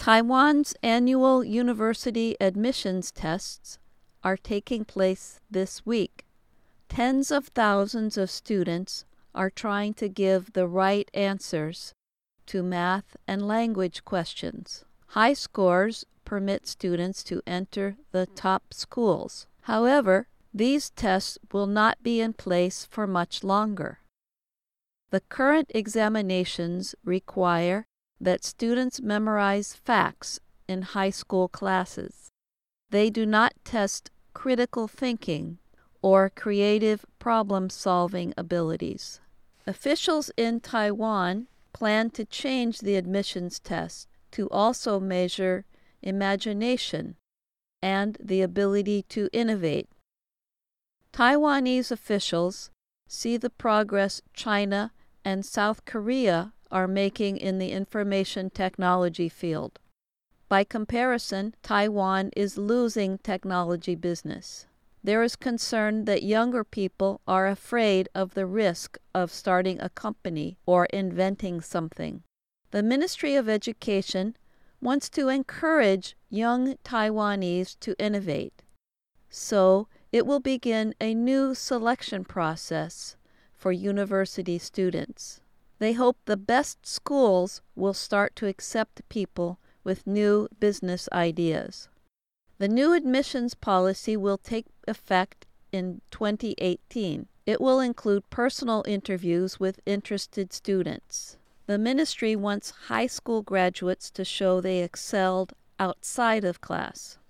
Taiwan's annual university admissions tests are taking place this week. Tens of thousands of students are trying to give the right answers to math and language questions. High scores permit students to enter the top schools. However, these tests will not be in place for much longer. The current examinations require that students memorize facts in high school classes. They do not test critical thinking or creative problem-solving abilities. Officials in Taiwan plan to change the admissions test to also measure imagination and the ability to innovate. Taiwanese officials see the progress China and South Korea are making in the information technology field. By comparison, Taiwan is losing technology business. There is concern that younger people are afraid of the risk of starting a company or inventing something. The Ministry of Education wants to encourage young Taiwanese to innovate, so it will begin a new selection process for university students. They hope the best schools will start to accept people with new business ideas. The new admissions policy will take effect in 2018. It will include personal interviews with interested students. The ministry wants high school graduates to show they excelled outside of class.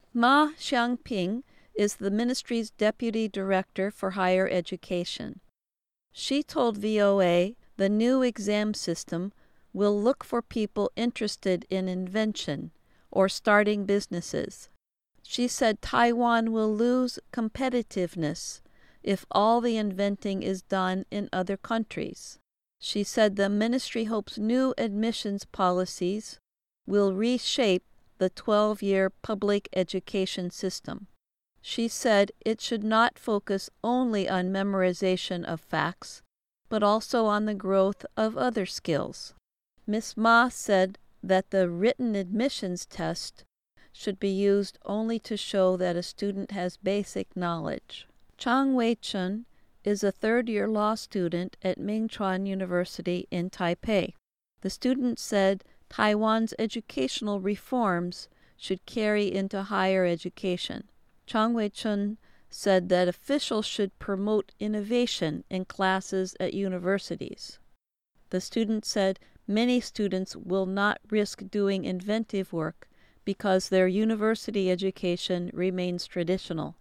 Ma Xiangping is the ministry's deputy director for higher education. She told VOA the new exam system will look for people interested in invention or starting businesses. She said Taiwan will lose competitiveness if all the inventing is done in other countries. She said the ministry hopes new admissions policies will reshape the 12-year public education system. She said it should not focus only on memorization of facts, but also on the growth of other skills. Ms. Ma said that the written admissions test should be used only to show that a student has basic knowledge. Chang Wei-chun is a third-year law student at Mingchuan University in Taipei. The student said Taiwan's educational reforms should carry into higher education. Chang Wei-chun said that officials should promote innovation in classes at universities. The student said many students will not risk doing inventive work because their university education remains traditional.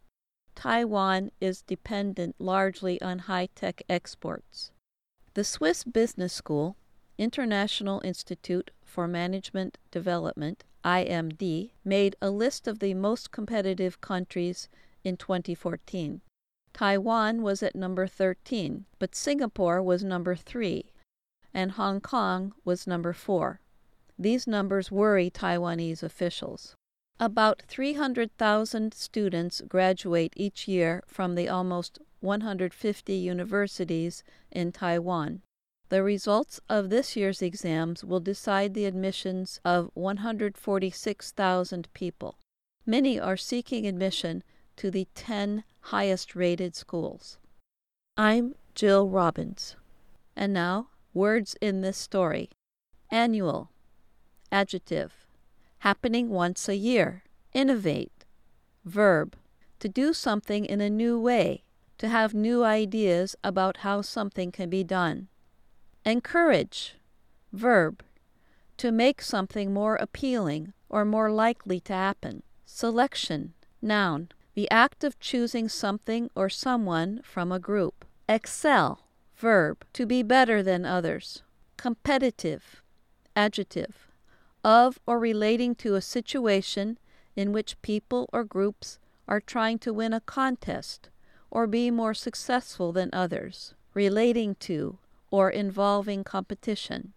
Taiwan is dependent largely on high-tech exports. The Swiss Business School, International Institute for Management Development, IMD, made a list of the most competitive countries in 2014. Taiwan was at number 13, but Singapore was number 3, and Hong Kong was number 4. These numbers worry Taiwanese officials. About 300,000 students graduate each year from the almost 150 universities in Taiwan. The results of this year's exams will decide the admissions of 146,000 people. Many are seeking admission to the 10 highest-rated schools. I'm Jill Robbins. And now, words in this story. Annual. Adjective. Happening once a year. Innovate. Verb. To do something in a new way. To have new ideas about how something can be done. Encourage. Verb. To make something more appealing or more likely to happen. Selection. Noun. The act of choosing something or someone from a group. Excel. Verb. To be better than others. Competitive. Adjective. Of or relating to a situation in which people or groups are trying to win a contest or be more successful than others. Relating to or involving competition.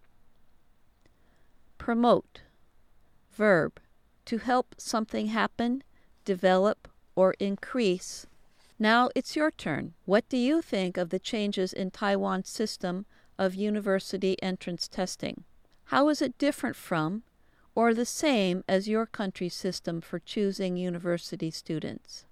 Promote. Verb. To help something happen, develop, or increase. Now it's your turn. What do you think of the changes in Taiwan's system of university entrance testing? How is it different from, or the same as your country's system for choosing university students?